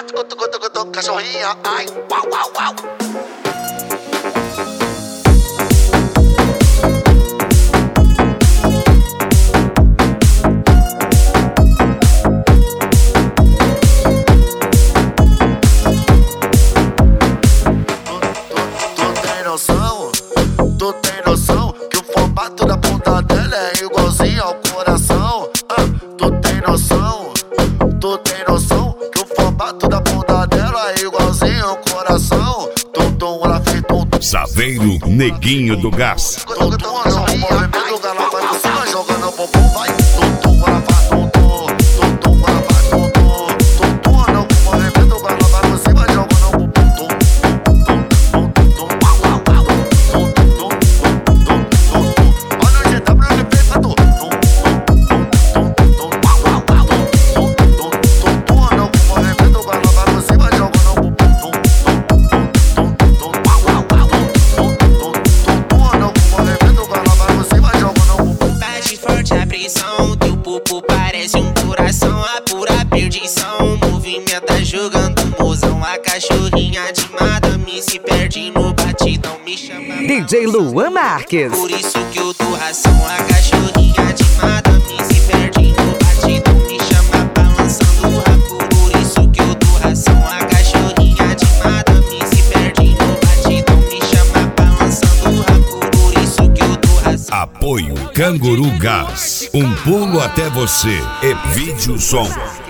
Cachorrinha, ai, uau, uau, uau. Tu tem noção que o formato da bunda dela é igualzinho ao coração? Tu tem noção que o formato da bunda dela é igualzinho ao coração? Ela fez Saveiro Neguinho do Gás. O movimento dela vai por cima, jogando o bumbum, vai. Ela faz ela faz no movimento dela vai por cima, jogando o bumbum. Olha o GW ele fez pra tu. O movimento dela vai por cima, jogando o bumbum. Teu pupu parece um coração, a pura perdição. Movimenta jogando mozão, a cachorrinha de madame se perde no batidão, me chama DJ Luan Marques. Por isso que eu dou ração, a cachorrinha de madame se perde no batidão, me chama balançando o rabo. Por isso que eu dou ração, a cachorrinha de madame se perde no batidão, me chama balançando o rabo. Por isso que eu dou ração. Apoio Canguru Gás. Um pulo até você. E vídeo som.